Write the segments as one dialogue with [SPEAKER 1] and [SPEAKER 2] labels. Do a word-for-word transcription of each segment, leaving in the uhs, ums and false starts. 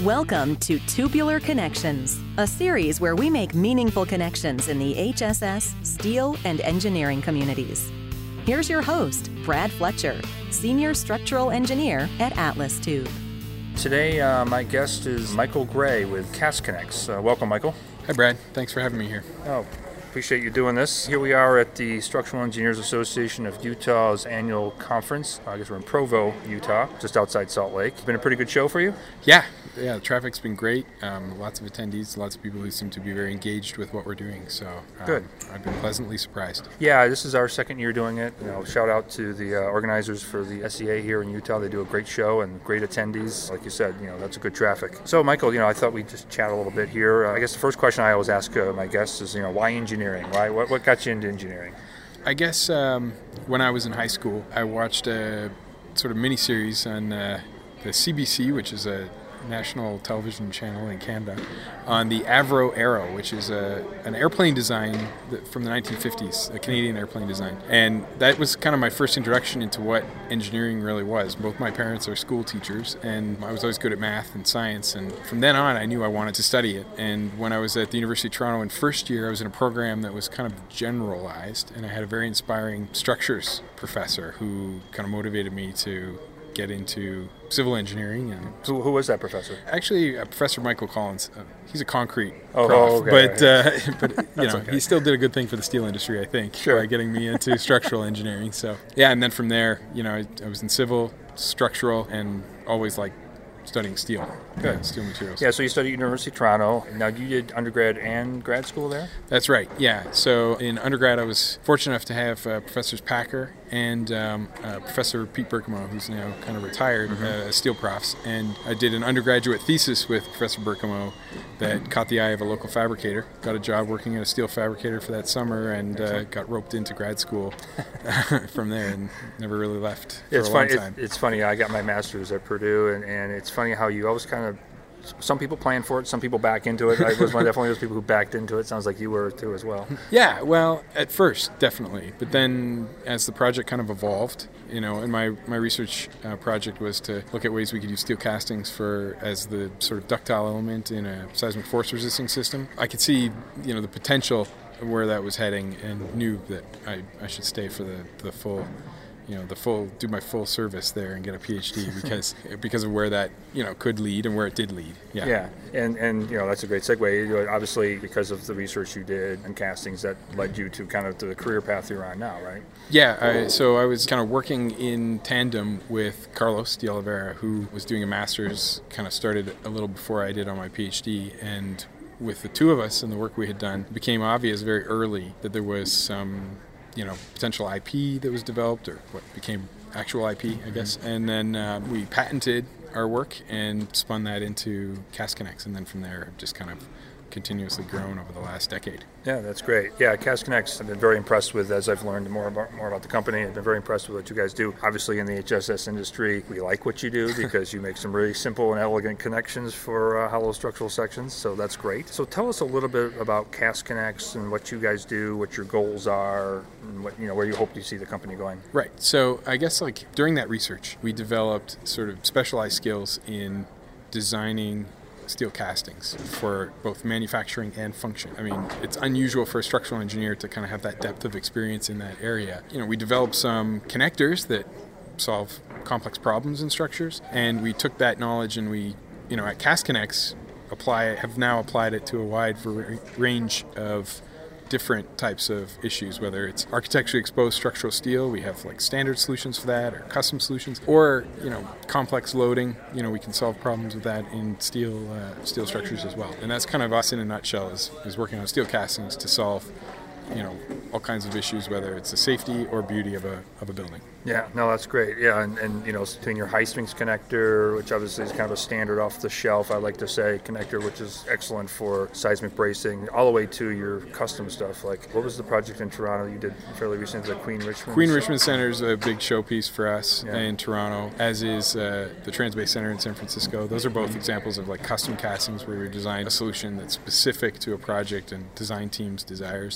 [SPEAKER 1] Welcome to Tubular Connections, a series where we make meaningful connections in the H S S, steel, and engineering communities. Here's your host, Brad Fletcher, Senior Structural Engineer at Atlas Tube.
[SPEAKER 2] Today, uh, my guest is Michael Gray with CastConnex. Uh, welcome, Michael.
[SPEAKER 3] Hi, Brad. Thanks for having me here.
[SPEAKER 2] Oh, appreciate you doing this. Here we are at the Structural Engineers Association of Utah's annual conference. I guess we're in Provo, Utah, just outside Salt Lake. It's been a pretty good show for you?
[SPEAKER 3] Yeah, yeah. The traffic's been great. Um, lots of attendees, lots of people who seem to be very engaged with what we're doing. So um,
[SPEAKER 2] good.
[SPEAKER 3] I've been pleasantly surprised.
[SPEAKER 2] Yeah, this is our second year doing it. You know, shout out to the uh, organizers for the S E A here in Utah. They do a great show and great attendees. Like you said, you know, that's a good traffic. So, Michael, you know, I thought we'd just chat a little bit here. Uh, I guess the first question I always ask uh, my guests is, you know, why engineering? Why? What, what got you into engineering?
[SPEAKER 3] I guess um, when I was in high school, I watched a sort of mini-series on uh, the C B C, which is a national television channel in Canada, on the Avro Arrow, which is a, an airplane design that, from the nineteen fifties, a Canadian airplane design. And that was kind of my first introduction into what engineering really was. Both my parents are school teachers, and I was always good at math and science. And from then on, I knew I wanted to study it. And when I was at the University of Toronto in first year, I was in a program that was kind of generalized, and I had a very inspiring structures professor who kind of motivated me to get into civil engineering. And
[SPEAKER 2] who, who was that professor?
[SPEAKER 3] Actually, uh, Professor Michael Collins. Uh, he's a concrete
[SPEAKER 2] oh,
[SPEAKER 3] prof,
[SPEAKER 2] oh, okay,
[SPEAKER 3] but
[SPEAKER 2] right.
[SPEAKER 3] uh, but you know,
[SPEAKER 2] okay.
[SPEAKER 3] he still did a good thing for the steel industry, I think,
[SPEAKER 2] sure.
[SPEAKER 3] by getting me into structural engineering. So yeah, and then from there, you know, I, I was in civil, structural, and always like studying steel,
[SPEAKER 2] Good.
[SPEAKER 3] Yeah, steel materials.
[SPEAKER 2] Yeah, so you studied at University of Toronto. Now, you did undergrad and grad school there?
[SPEAKER 3] That's right, yeah. So in undergrad, I was fortunate enough to have uh, Professors Packer and um, uh, Professor Pete Berkemo, who's now kind of retired, mm-hmm. uh, as steel profs. And I did an undergraduate thesis with Professor Berkemo that caught the eye of a local fabricator. Got a job working at a steel fabricator for that summer, and uh, got roped into grad school from there, and never really left for
[SPEAKER 2] it's
[SPEAKER 3] a long
[SPEAKER 2] funny,
[SPEAKER 3] time.
[SPEAKER 2] It, it's funny, I got my master's at Purdue, and, and it's funny how you always kind of, some people plan for it, some people back into it. I was one, definitely those people who backed into it. Sounds like you were too as well.
[SPEAKER 3] Yeah, well, at first, definitely. But then as the project kind of evolved, you know, and my, my research uh, project was to look at ways we could use steel castings for as the sort of ductile element in a seismic force resisting system. I could see, you know, the potential where that was heading, and knew that I, I should stay for the, the full you know, the full, do my full service there and get a PhD because because of where that, you know, could lead and where it did lead. Yeah.
[SPEAKER 2] Yeah, and, and you know, that's a great segue. You know, obviously, because of the research you did and castings, that led you to kind of to the career path you're on now, right?
[SPEAKER 3] Yeah, I, so I was kind of working in tandem with Carlos de Oliveira, who was doing a master's, kind of started a little before I did on my PhD, and with the two of us and the work we had done, it became obvious very early that there was some, you know, potential I P that was developed, or what became actual I P, I guess. And then uh, we patented our work and spun that into CastConnex, and then from there just kind of continuously grown over the last decade.
[SPEAKER 2] Yeah, that's great. Yeah, CastConnex, I've been very impressed with, as I've learned more about more about the company. I've been very impressed with what you guys do. Obviously, in the H S S industry, we like what you do because you make some really simple and elegant connections for uh, hollow structural sections, so that's great. So tell us a little bit about CastConnex and what you guys do, what your goals are, and what, you know, where you hope to see the company going.
[SPEAKER 3] Right. So I guess like during that research, we developed sort of specialized skills in designing steel castings for both manufacturing and function. I mean, it's unusual for a structural engineer to kind of have that depth of experience in that area. You know, we developed some connectors that solve complex problems in structures, and we took that knowledge and we, you know, at CastConnex, apply have now applied it to a wide range of different types of issues, whether it's architecturally exposed structural steel, we have like standard solutions for that, or custom solutions, or, you know, complex loading. You know, we can solve problems with that in steel uh, steel structures as well. And that's kind of us in a nutshell, is, is working on steel castings to solve, you know, all kinds of issues, whether it's the safety or beauty of a of a building.
[SPEAKER 2] Yeah, no, that's great. Yeah, and, and you know, between your high strings connector, which obviously is kind of a standard off the shelf, I like to say, connector, which is excellent for seismic bracing, all the way to your custom stuff. Like, what was the project in Toronto you did fairly recently, the Queen Richmond?
[SPEAKER 3] Queen Richmond Center is a big showpiece for us
[SPEAKER 2] yeah.
[SPEAKER 3] in Toronto, as is uh, the Transbay Center in San Francisco. Those are both examples of like custom castings where we design a solution that's specific to a project and design team's desires. But yeah,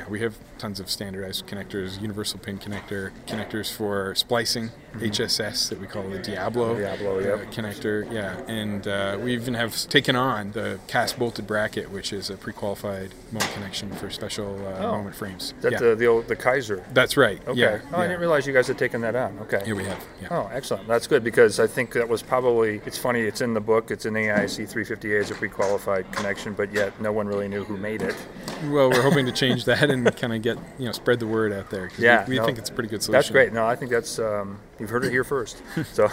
[SPEAKER 3] Yeah, we have tons of standardized connectors, universal pin connector, connectors for splicing, mm-hmm. H S S that we call the Diablo,
[SPEAKER 2] Diablo yep.
[SPEAKER 3] uh, connector. Yeah, and uh, we even have taken on the cast bolted bracket, which is a pre-qualified mode connection for special uh, oh. moment frames.
[SPEAKER 2] That's
[SPEAKER 3] yeah.
[SPEAKER 2] the the, old, the Kaiser.
[SPEAKER 3] That's right.
[SPEAKER 2] Okay.
[SPEAKER 3] Yeah.
[SPEAKER 2] Oh, I
[SPEAKER 3] yeah.
[SPEAKER 2] didn't realize you guys had taken that on. Okay.
[SPEAKER 3] Yeah, we have. Yeah.
[SPEAKER 2] Oh, excellent. That's good because I think that was probably, it's funny, it's in the book, it's in A I C three fifty A as a pre-qualified connection, but yet no one really knew who made it.
[SPEAKER 3] Well, we're hoping to change that and kind of get, you know, spread the word out there.
[SPEAKER 2] Yeah.
[SPEAKER 3] We, we
[SPEAKER 2] no,
[SPEAKER 3] think it's a pretty good solution.
[SPEAKER 2] That's great. No, I think that's, um, you've heard it here first. So,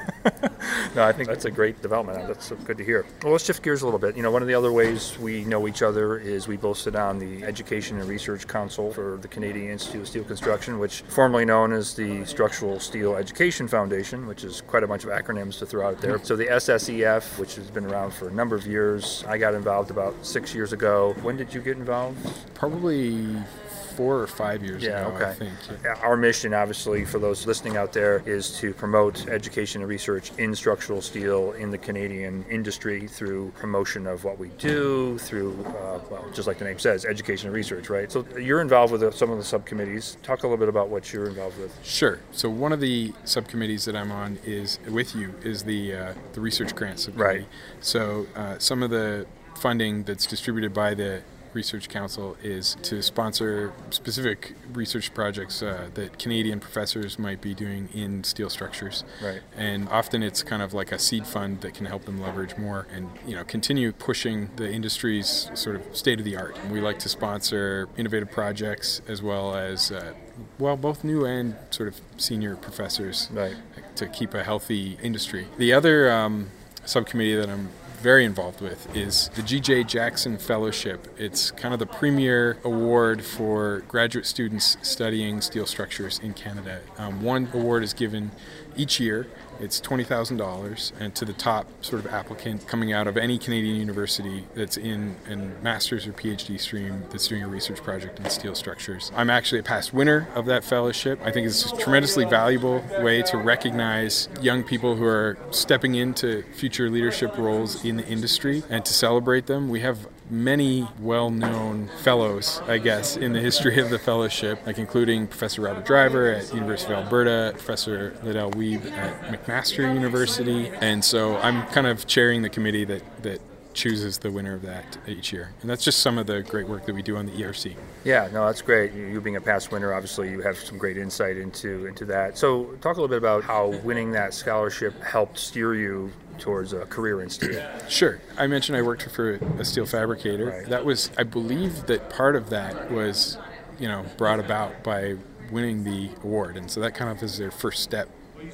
[SPEAKER 2] no, I think that's a great development. That's good to hear. Well, let's shift gears a little bit. You know, one of the other ways we know each other is we both sit on the Education and Research Council for the Canadian Institute of Steel Construction, which formerly known as the Structural Steel Education Foundation, which is quite a bunch of acronyms to throw out there. So the S S E F, which has been around for a number of years. I got involved about six years ago. When did you get involved?
[SPEAKER 3] Probably four or five years
[SPEAKER 2] yeah,
[SPEAKER 3] ago,
[SPEAKER 2] okay.
[SPEAKER 3] I think. Yeah.
[SPEAKER 2] Our mission, obviously, for those listening out there, is to promote education and research in structural steel in the Canadian industry through promotion of what we do, through, uh, well, just like the name says, education and research, right? So you're involved with some of the subcommittees. Talk a little bit about what you're involved with.
[SPEAKER 3] Sure. So one of the subcommittees that I'm on is, with you, is the uh, the research grants subcommittee.
[SPEAKER 2] Right.
[SPEAKER 3] So uh, some of the funding that's distributed by the Research Council is to sponsor specific research projects uh, that Canadian professors might be doing in steel structures.
[SPEAKER 2] Right.
[SPEAKER 3] And often it's kind of like a seed fund that can help them leverage more and, you know, continue pushing the industry's sort of state of the art. We like to sponsor innovative projects as well as, uh, well, both new and sort of senior professors
[SPEAKER 2] right.
[SPEAKER 3] to keep a healthy industry. The other um, subcommittee that I'm very involved with is the G J Jackson Fellowship. It's kind of the premier award for graduate students studying steel structures in Canada. Um, one award is given each year. It's twenty thousand dollars, and to the top sort of applicant coming out of any Canadian university that's in a master's or PhD stream that's doing a research project in steel structures. I'm actually a past winner of that fellowship. I think it's a tremendously valuable way to recognize young people who are stepping into future leadership roles in the industry and to celebrate them. We have many well-known fellows, I guess, in the history of the fellowship, like including Professor Robert Driver at University of Alberta, Professor Liddell Weeb at McMaster University, and so I'm kind of chairing the committee that, that chooses the winner of that each year. And that's just some of the great work that we do on the E R C.
[SPEAKER 2] Yeah, no, that's great. You, you being a past winner, obviously you have some great insight into into that. So talk a little bit about how winning that scholarship helped steer you towards a career in steel.
[SPEAKER 3] Sure. I mentioned I worked for a steel fabricator.
[SPEAKER 2] Right.
[SPEAKER 3] That was, I believe that part of that was, you know, brought about by winning the award. And so that kind of is their first step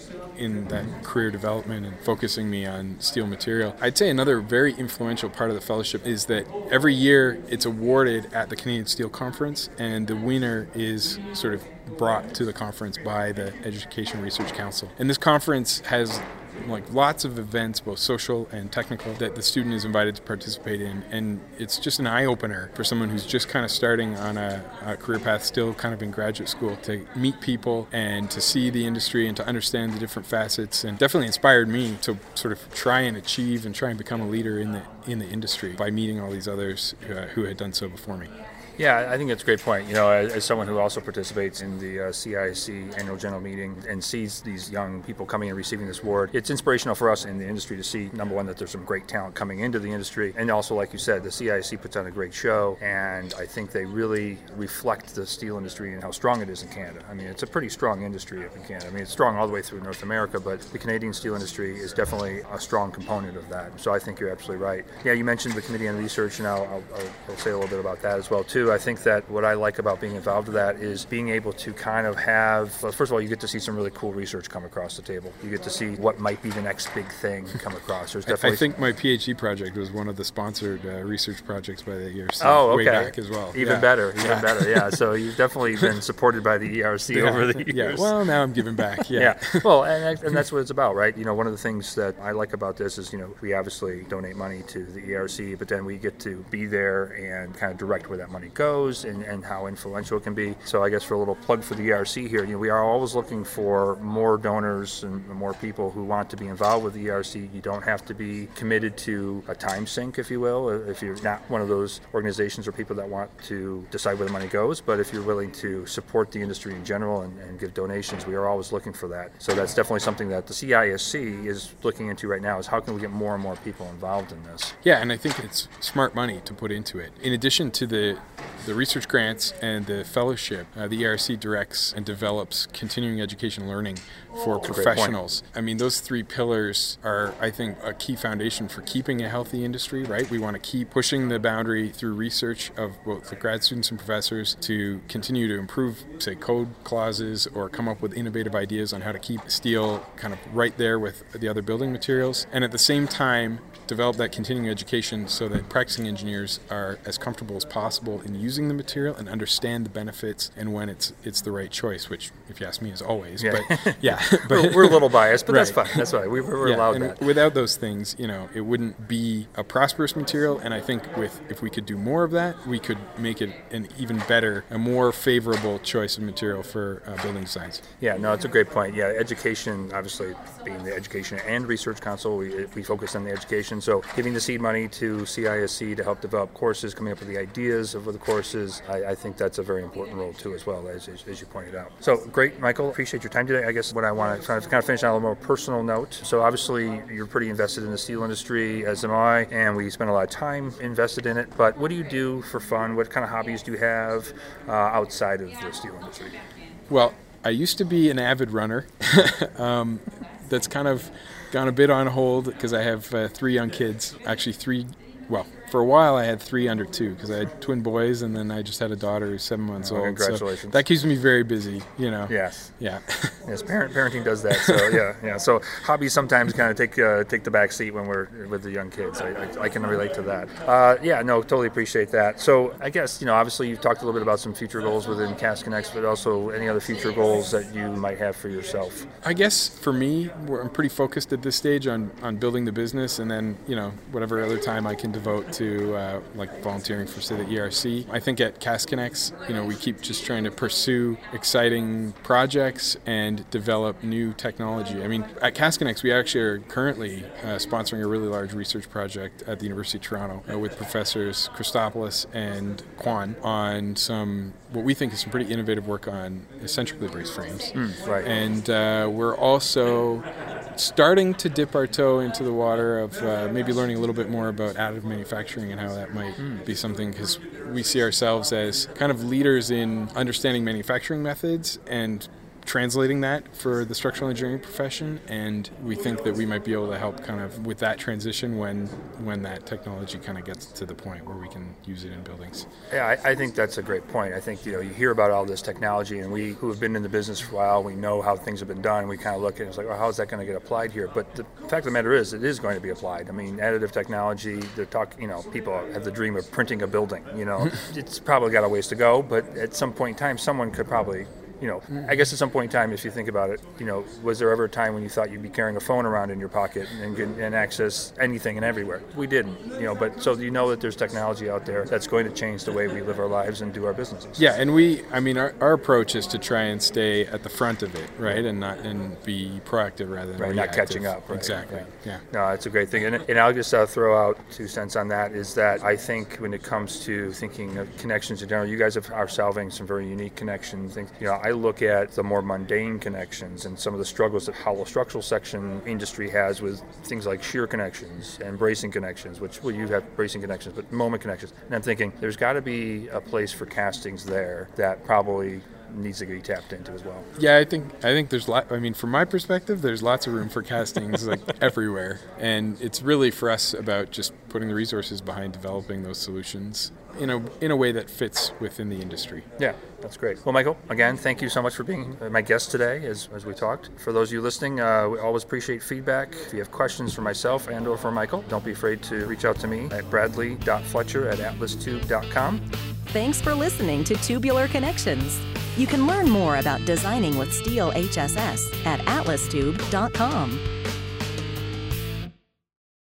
[SPEAKER 3] in that career development and focusing me on steel material. I'd say another very influential part of the fellowship is that every year it's awarded at the Canadian Steel Conference, and the winner is sort of brought to the conference by the Education Research Council. And this conference has like lots of events, both social and technical, that the student is invited to participate in, and it's just an eye-opener for someone who's just kind of starting on a, a career path, still kind of in graduate school, to meet people and to see the industry and to understand the different facets, and definitely inspired me to sort of try and achieve and try and become a leader in the in the industry by meeting all these others uh, who had done so before me.
[SPEAKER 2] Yeah, I think that's a great point. You know, as, as someone who also participates in the uh, C I C annual general meeting and sees these young people coming and receiving this award, it's inspirational for us in the industry to see, number one, that there's some great talent coming into the industry, and also, like you said, the C I C puts on a great show, and I think they really reflect the steel industry and how strong it is in Canada. I mean, it's a pretty strong industry up in Canada. I mean, it's strong all the way through North America, but the Canadian steel industry is definitely a strong component of that. So I think you're absolutely right. Yeah, you mentioned the Committee on Research, and I'll, I'll, I'll say a little bit about that as well, too. I think that what I like about being involved with that is being able to kind of have, well, first of all, you get to see some really cool research come across the table. You get to see what might be the next big thing come across. There's definitely
[SPEAKER 3] I think my PhD project was one of the sponsored uh, research projects by the E R C.
[SPEAKER 2] Oh, okay.
[SPEAKER 3] Way back as well.
[SPEAKER 2] Even
[SPEAKER 3] yeah.
[SPEAKER 2] better, even
[SPEAKER 3] yeah.
[SPEAKER 2] better, yeah. So you've definitely been supported by the E R C
[SPEAKER 3] yeah.
[SPEAKER 2] over the years.
[SPEAKER 3] Yeah, well, now I'm giving back, yeah.
[SPEAKER 2] yeah. Well, and, and that's what it's about, right? You know, one of the things that I like about this is, you know, we obviously donate money to the E R C, but then we get to be there and kind of direct where that money goes and, and how influential it can be. So I guess for a little plug for the E R C here, you know, we are always looking for more donors and more people who want to be involved with the E R C. You don't have to be committed to a time sink, if you will, if you're not one of those organizations or people that want to decide where the money goes. But if you're willing to support the industry in general and, and give donations, we are always looking for that. So that's definitely something that the C I S C is looking into right now, is how can we get more and more people involved in this.
[SPEAKER 3] Yeah, and I think it's smart money to put into it. In addition to the the research grants and the fellowship, uh, the E R C directs and develops continuing education learning for
[SPEAKER 2] That's
[SPEAKER 3] professionals. I mean, those three pillars are, I think, a key foundation for keeping a healthy industry, right? We want to keep pushing the boundary through research of both the grad students and professors to continue to improve, say, code clauses or come up with innovative ideas on how to keep steel kind of right there with the other building materials. And at the same time, develop that continuing education so that practicing engineers are as comfortable as possible in using the material and understand the benefits and when it's it's the right choice, which, if you ask me, is always.
[SPEAKER 2] Yeah.
[SPEAKER 3] But yeah, but
[SPEAKER 2] we're, we're a little biased, but
[SPEAKER 3] right.
[SPEAKER 2] that's fine. That's fine. We, we're
[SPEAKER 3] yeah,
[SPEAKER 2] allowed
[SPEAKER 3] and
[SPEAKER 2] that.
[SPEAKER 3] Without those things, you know, it wouldn't be a prosperous material. And I think with if we could do more of that, we could make it an even better, a more favorable choice of material for uh, building designs.
[SPEAKER 2] Yeah, no, it's a great point. Yeah, education, obviously, being the Education and Research Council, we we focus on the education. So giving the seed money to C I S C to help develop courses, coming up with the ideas of the courses, I, I think that's a very important role too, as well, as, as as you pointed out. So great, Michael. Appreciate your time today. I guess what I want to kind of, kind of finish on a little more personal note. So obviously, you're pretty invested in the steel industry, as am I, and we spend a lot of time invested in it. But what do you do for fun? What kind of hobbies do you have uh, outside of the steel industry?
[SPEAKER 3] Well, I used to be an avid runner. um, that's kind of gone a bit on hold because I have uh, three young kids. Actually, three. Well, for a while I had three under two because I had twin boys, and then I just had a daughter who's seven months
[SPEAKER 2] oh,
[SPEAKER 3] old.
[SPEAKER 2] Congratulations!
[SPEAKER 3] So that keeps me very busy, you know.
[SPEAKER 2] Yes.
[SPEAKER 3] Yeah.
[SPEAKER 2] Yes. Parent parenting does that. So yeah, yeah. So hobbies sometimes kind of take uh, take the back seat when we're with the young kids. I, I, I can relate to that. Uh, yeah. No. Totally appreciate that. So I guess you know, obviously you've talked a little bit about some future goals within CastConnex, but also any other future goals that you might have for yourself.
[SPEAKER 3] I guess for me, we're, I'm pretty focused at this stage on on building the business, and then you know whatever other time I can devote to. Uh, like volunteering for, say, the E R C. I think at CastConnex, you know, we keep just trying to pursue exciting projects and develop new technology. I mean, at CastConnex, we actually are currently uh, sponsoring a really large research project at the University of Toronto uh, with professors Christopoulos and Kwan on some, what we think is some pretty innovative work on eccentrically braced frames.
[SPEAKER 2] Mm, right.
[SPEAKER 3] And uh, we're also starting to dip our toe into the water of uh, maybe learning a little bit more about additive manufacturing and how that might mm. be something, because we see ourselves as kind of leaders in understanding manufacturing methods and translating that for the structural engineering profession, and we think that we might be able to help kind of with that transition when when that technology kind of gets to the point where we can use it in buildings.
[SPEAKER 2] Yeah, I, I think that's a great point. I think you know you hear about all this technology, and we who have been in the business for a while, we know how things have been done. We kind of look at it and it's like, oh, how is that going to get applied here? But the fact of the matter is, it is going to be applied. I mean, additive technology. The talk, you know, people have the dream of printing a building. You know, it's probably got a ways to go, but at some point in time, someone could probably. You know, I guess at some point in time, if you think about it, you know, was there ever a time when you thought you'd be carrying a phone around in your pocket and and access anything and everywhere? We didn't, you know, but so you know that there's technology out there that's going to change the way we live our lives and do our businesses.
[SPEAKER 3] Yeah, and we, I mean, our, our approach is to try and stay at the front of it, right, and not and be proactive rather than
[SPEAKER 2] right,
[SPEAKER 3] reactive.
[SPEAKER 2] not catching up. Right?
[SPEAKER 3] Exactly.
[SPEAKER 2] Yeah.
[SPEAKER 3] yeah.
[SPEAKER 2] No, it's a great thing, and, and I'll just uh, throw out two cents on that. Is that I think when it comes to thinking of connections in general, you guys have, are solving some very unique connections. Things, you know, I look at the more mundane connections and some of the struggles that hollow structural section industry has with things like shear connections and bracing connections, which, well, you have bracing connections, but moment connections. And I'm thinking there's got to be a place for castings there that probably needs to be tapped into as well.
[SPEAKER 3] Yeah, I think I think there's lot. I mean, from my perspective, there's lots of room for castings like everywhere, and it's really for us about just putting the resources behind developing those solutions in a in a way that fits within the industry.
[SPEAKER 2] Yeah, that's great. Well, Michael, again, thank you so much for being my guest today as, as we talked. For those of you listening, uh, we always appreciate feedback. If you have questions for myself and or for Michael, don't be afraid to reach out to me at bradley dot fletcher at atlas tube dot com.
[SPEAKER 1] Thanks for listening to Tubular Connections. You can learn more about designing with steel H S S at atlas tube dot com.